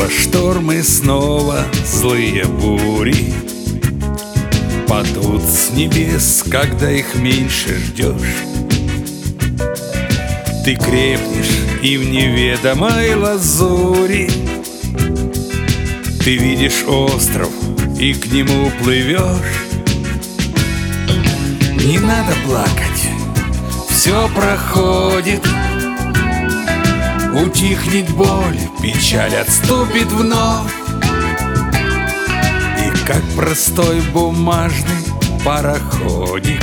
Снова штормы, снова злые бури падут с небес, когда их меньше ждешь. Ты крепнешь и в неведомой лазури ты видишь остров и к нему плывешь. Не надо плакать, все проходит. Утихнет боль, печаль отступит вновь. И как простой бумажный пароходик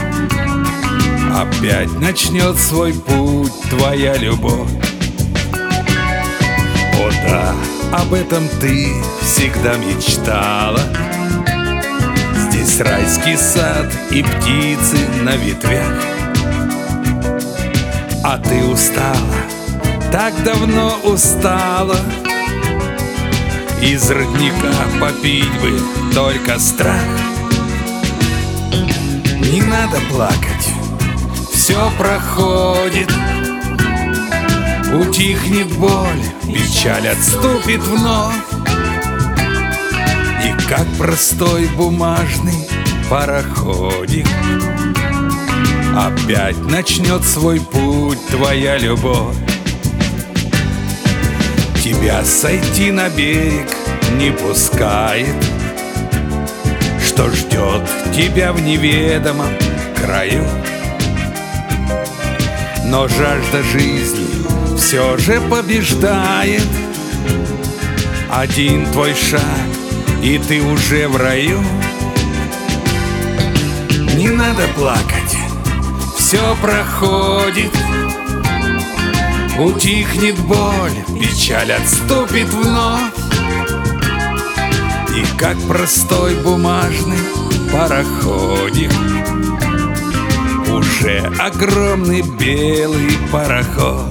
опять начнет свой путь твоя любовь. О да, об этом ты всегда мечтала. Здесь райский сад и птицы на ветвях. А ты устала, так давно устала. Из родника попить бы только страх. Не надо плакать, все проходит. Утихнет боль, печаль отступит вновь. И как простой бумажный пароходик опять начнет свой путь твоя любовь. Тебя сойти на берег не пускает, что ждет тебя в неведомом краю. Но жажда жизни все же побеждает. Один твой шаг, и ты уже в раю. Не надо плакать, все проходит. Утихнет боль, печаль отступит вновь. И как простой бумажный пароходик уже огромный белый пароход.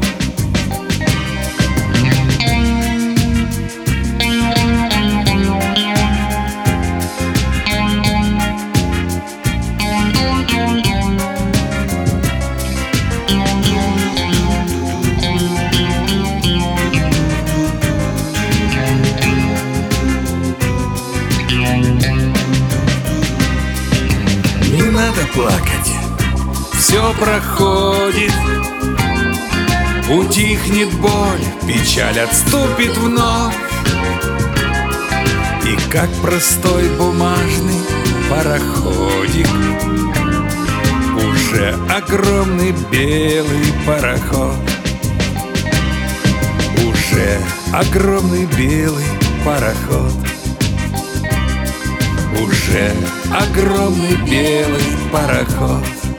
Не надо плакать, все проходит. Утихнет боль, печаль отступит вновь. И как простой бумажный пароходик уже огромный белый пароход. Уже огромный белый пароход. Уже огромный белый пароход.